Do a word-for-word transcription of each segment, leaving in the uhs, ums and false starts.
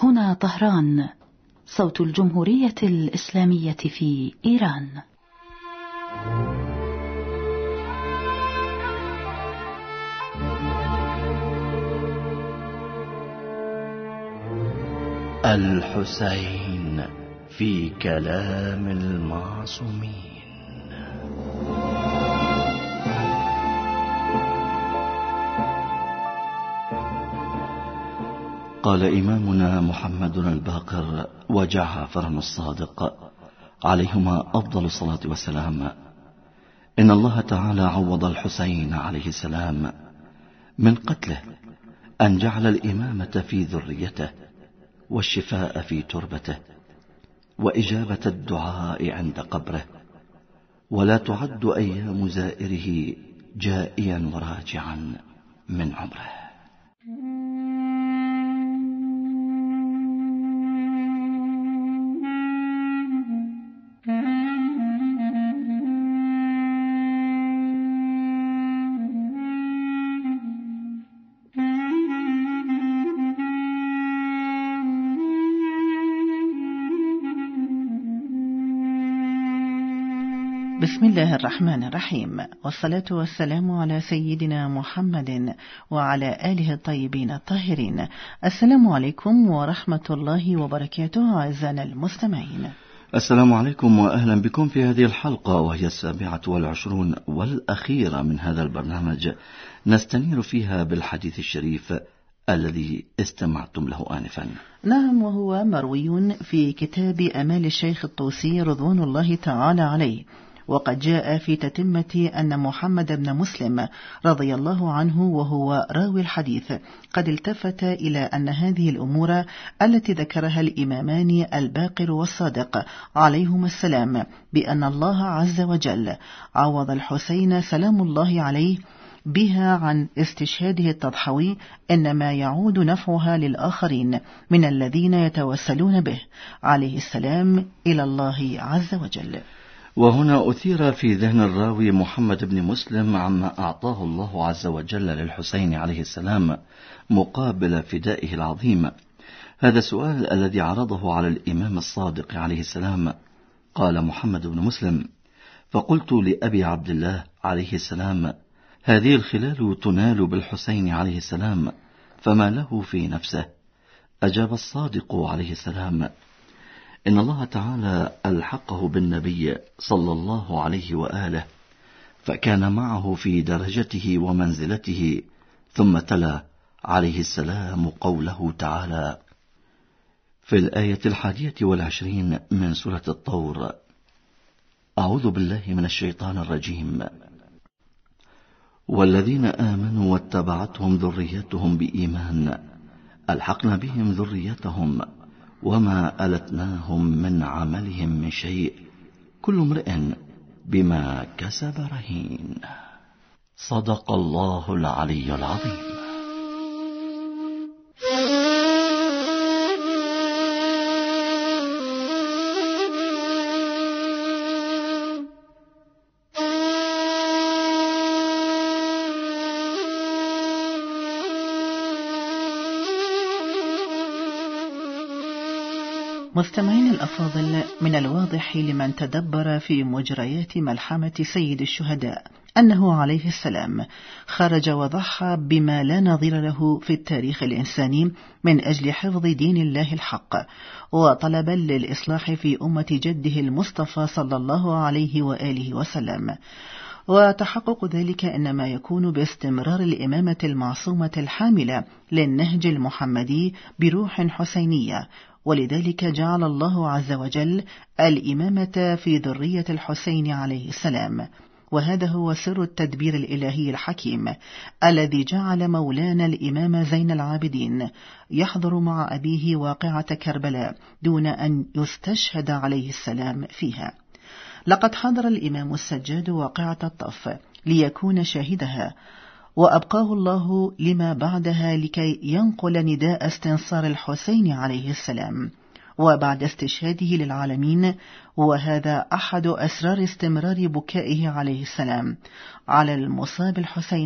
هنا طهران، صوت الجمهورية الإسلامية في إيران. الحسين في كلام المعصومين. قال إمامنا محمد الباقر وجعفر الصادق عليهما أفضل الصلاة والسلام: إن الله تعالى عوض الحسين عليه السلام من قتله أن جعل الإمامة في ذريته، والشفاء في تربته، وإجابة الدعاء عند قبره، ولا تعد أيام زائره جائيا وراجعا من عمره. بسم الله الرحمن الرحيم، والصلاة والسلام على سيدنا محمد وعلى آله الطيبين الطاهرين. السلام عليكم ورحمة الله وبركاته. أعزائنا المستمعين، السلام عليكم وأهلا بكم في هذه الحلقة، وهي السابعة والعشرون والأخيرة من هذا البرنامج، نستنير فيها بالحديث الشريف الذي استمعتم له آنفا. نعم، وهو مروي في كتاب أمال الشيخ الطوسي رضوان الله تعالى عليه، وقد جاء في تتمة أن محمد بن مسلم رضي الله عنه وهو راوي الحديث قد التفت إلى أن هذه الأمور التي ذكرها الإمامان الباقر والصادق عليهما السلام بأن الله عز وجل عوض الحسين سلام الله عليه بها عن استشهاده التضحوي، إنما يعود نفعها للآخرين من الذين يتوسلون به عليه السلام إلى الله عز وجل. وهنا أثير في ذهن الراوي محمد بن مسلم عما أعطاه الله عز وجل للحسين عليه السلام مقابل فدائه العظيم. هذا السؤال الذي عرضه على الإمام الصادق عليه السلام. قال محمد بن مسلم: فقلت لأبي عبد الله عليه السلام: هذه الخلال تنال بالحسين عليه السلام، فما له في نفسه؟ أجاب الصادق عليه السلام: إن الله تعالى ألحقه بالنبي صلى الله عليه وآله، فكان معه في درجته ومنزلته. ثم تلا عليه السلام قوله تعالى في الآية الحادية والعشرين من سورة الطور: أعوذ بالله من الشيطان الرجيم: والذين آمنوا واتبعتهم ذريتهم بإيمان ألحقنا بهم ذريتهم وما ألتناهم من عملهم من شيء، كل امرئ بما كسب رهين. صدق الله العلي العظيم. مستمعين الأفاضل، من الواضح لمن تدبر في مجريات ملحمة سيد الشهداء أنه عليه السلام خرج وضحى بما لا نظير له في التاريخ الإنساني من أجل حفظ دين الله الحق، وطلبا للإصلاح في أمة جده المصطفى صلى الله عليه وآله وسلم. وتحقق ذلك إنما يكون باستمرار الإمامة المعصومة الحاملة للنهج المحمدي بروح حسينية، ولذلك جعل الله عز وجل الإمامة في ذرية الحسين عليه السلام. وهذا هو سر التدبير الإلهي الحكيم الذي جعل مولانا الإمام زين العابدين يحضر مع أبيه واقعة كربلاء دون أن يستشهد عليه السلام فيها. لقد حضر الإمام السجاد واقعة الطف ليكون شاهدها، وأبقاه الله لما بعدها لكي ينقل نداء استنصار الحسين عليه السلام. وبعد استشهاده للعالمين، وهذا أحد أسرار استمرار بكائه عليه السلام على المصاب الحسيني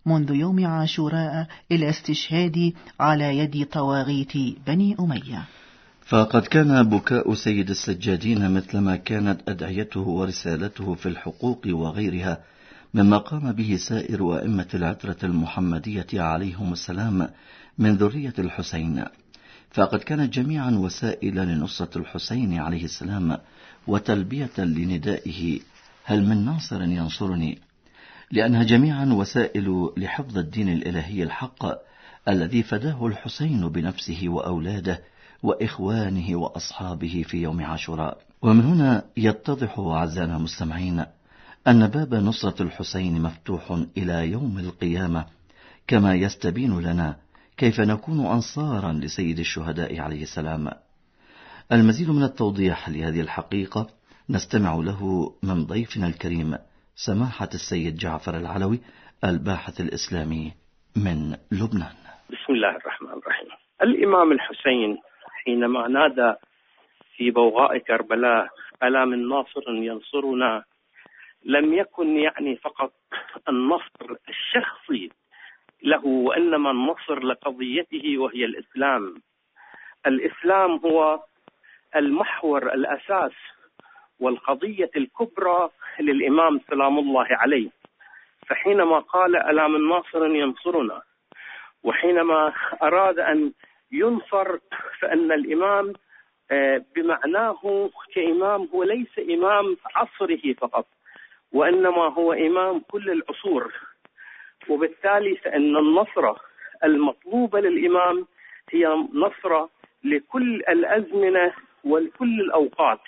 منذ يوم عاشوراء إلى استشهاد على يد طواغيت بني أمية. فقد كان بكاء سيد السجادين مثلما كانت أدعيته ورسالته في الحقوق وغيرها مما قام به سائر أئمة العترة المحمدية عليهم السلام من ذرية الحسين، فقد كانت جميعا وسائل لنصرة الحسين عليه السلام وتلبية لندائه هل من ناصر ينصرني، لأنها جميعا وسائل لحفظ الدين الإلهي الحق الذي فداه الحسين بنفسه وأولاده وإخوانه وأصحابه في يوم عاشوراء. ومن هنا يتضح أعزائنا المستمعين أن باب نصرة الحسين مفتوح إلى يوم القيامة، كما يستبين لنا كيف نكون أنصارا لسيد الشهداء عليه السلام. المزيد من التوضيح لهذه الحقيقة نستمع له من ضيفنا الكريم سماحة السيد جعفر العلوي الباحث الإسلامي من لبنان. بسم الله الرحمن الرحيم. الإمام الحسين حينما نادى في بوغاء كربلاء ألا من ناصر ينصرنا، لم يكن يعني فقط النصر الشخصي له، وإنما النصر لقضيته وهي الإسلام. الإسلام هو المحور الأساس والقضية الكبرى للإمام سلام الله عليه. فحينما قال ألا من ناصر ينصرنا، وحينما أراد أن ينصر، فإن الإمام بمعناه كإمام هو ليس إمام عصره فقط، وإنما هو إمام كل العصور. وبالتالي فإن النصرة المطلوبة للإمام هي نصرة لكل الأزمنة ولكل الأوقات.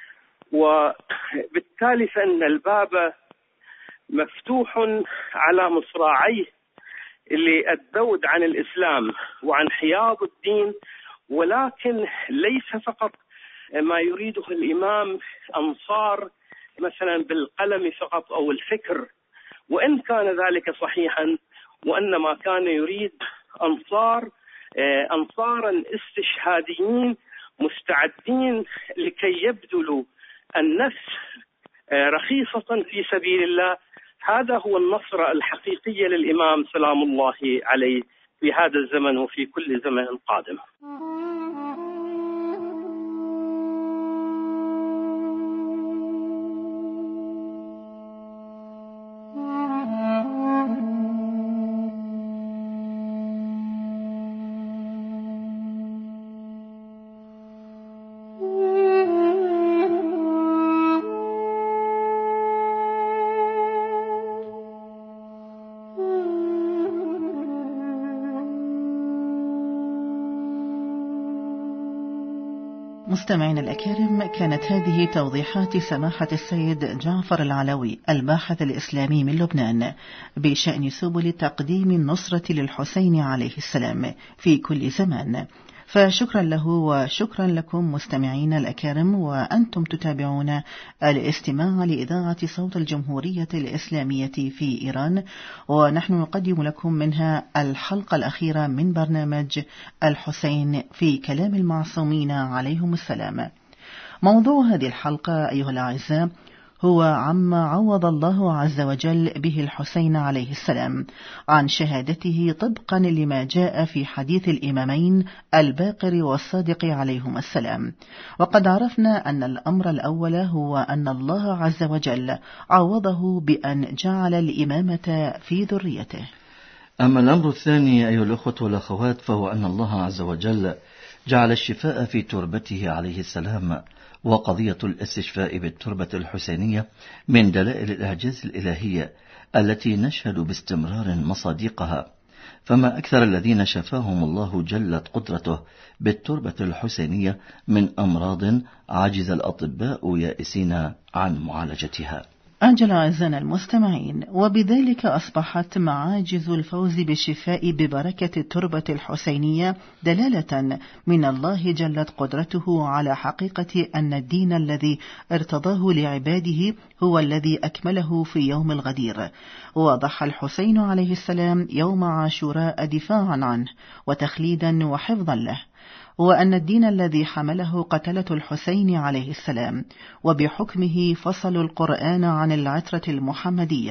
وبالتالي فإن الباب مفتوح على مصراعيه للذود عن الإسلام وعن حياض الدين، ولكن ليس فقط ما يريده الإمام أنصار مثلا بالقلم فقط أو الفكر، وإن كان ذلك صحيحا، وإنما كان يريد أنصار أنصارا استشهاديين مستعدين لكي يبذلوا النفس رخيصة في سبيل الله. هذا هو النصر الحقيقي للإمام سلام الله عليه في هذا الزمن وفي كل زمن قادم. مستمعينا الأكارم، كانت هذه توضيحات سماحة السيد جعفر العلوي الباحث الإسلامي من لبنان بشأن سبل تقديم النصرة للحسين عليه السلام في كل زمان. فشكرا له وشكرا لكم مستمعين الأكارم، وأنتم تتابعون الاستماع لإذاعة صوت الجمهورية الإسلامية في إيران، ونحن نقدم لكم منها الحلقة الأخيرة من برنامج الحسين في كلام المعصومين عليهم السلام. موضوع هذه الحلقة أيها الأعزاء هو عما عوض الله عز وجل به الحسين عليه السلام عن شهادته طبقا لما جاء في حديث الإمامين الباقر والصادق عليهم السلام. وقد عرفنا أن الأمر الأول هو أن الله عز وجل عوضه بأن جعل الإمامة في ذريته. أما الأمر الثاني أيها الأخوة والأخوات فهو أن الله عز وجل جعل الشفاء في تربته عليه السلام، وقضية الاستشفاء بالتربة الحسينية من دلائل الإعجاز الإلهية التي نشهد باستمرار مصادقها. فما أكثر الذين شفاهم الله جلت قدرته بالتربة الحسينية من أمراض عجز الأطباء يائسين عن معالجتها. أجل أعزائنا المستمعين، وبذلك أصبحت معاجز الفوز بالشفاء ببركة التربة الحسينية دلالة من الله جلت قدرته على حقيقة أن الدين الذي ارتضاه لعباده هو الذي أكمله في يوم الغدير. وضحى الحسين عليه السلام يوم عاشوراء دفاعا عنه وتخليدا وحفظا له، وأن الدين الذي حمله قتلة الحسين عليه السلام، وبحكمه فصلوا القرآن عن العترة المحمدية،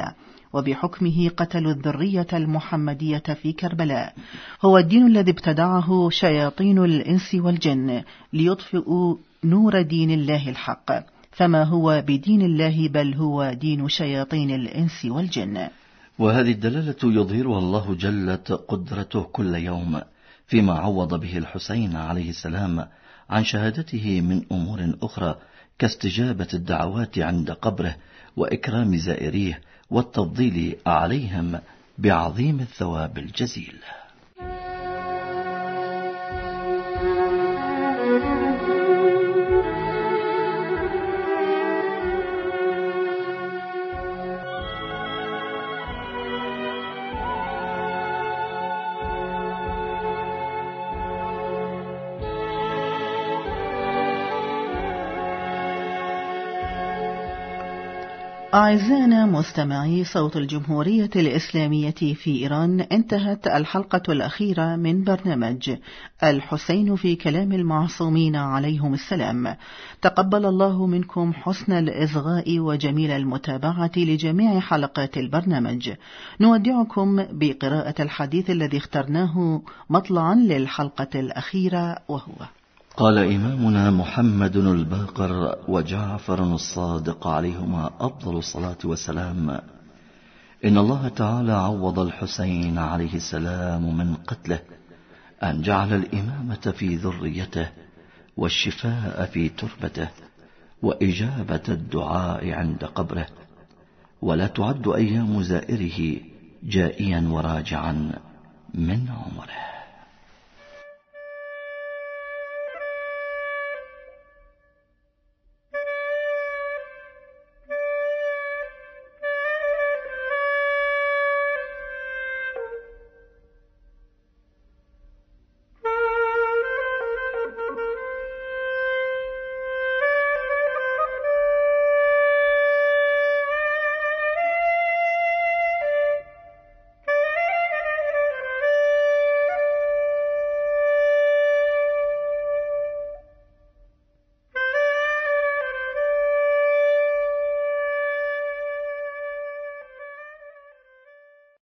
وبحكمه قتلوا الذرية المحمدية في كربلاء. هو الدين الذي ابتدعه شياطين الإنس والجن ليطفئوا نور دين الله الحق، فما هو بدين الله بل هو دين شياطين الإنس والجن. وهذه الدلالة يظهرها الله جلت قدرته كل يوم فيما عوض به الحسين عليه السلام عن شهادته من أمور أخرى كاستجابة الدعوات عند قبره وإكرام زائريه والتفضيل عليهم بعظيم الثواب الجزيل. أعزائنا مستمعي صوت الجمهورية الإسلامية في إيران، انتهت الحلقة الأخيرة من برنامج الحسين في كلام المعصومين عليهم السلام. تقبل الله منكم حسن الإصغاء وجميل المتابعة لجميع حلقات البرنامج. نودعكم بقراءة الحديث الذي اخترناه مطلعا للحلقة الأخيرة، وهو: قال إمامنا محمد الباقر وجعفر الصادق عليهما أفضل الصلاة والسلام: إن الله تعالى عوض الحسين عليه السلام من قتله أن جعل الإمامة في ذريته والشفاء في تربته وإجابة الدعاء عند قبره، ولا تعد أيام زائره جائيا وراجعا من عمره.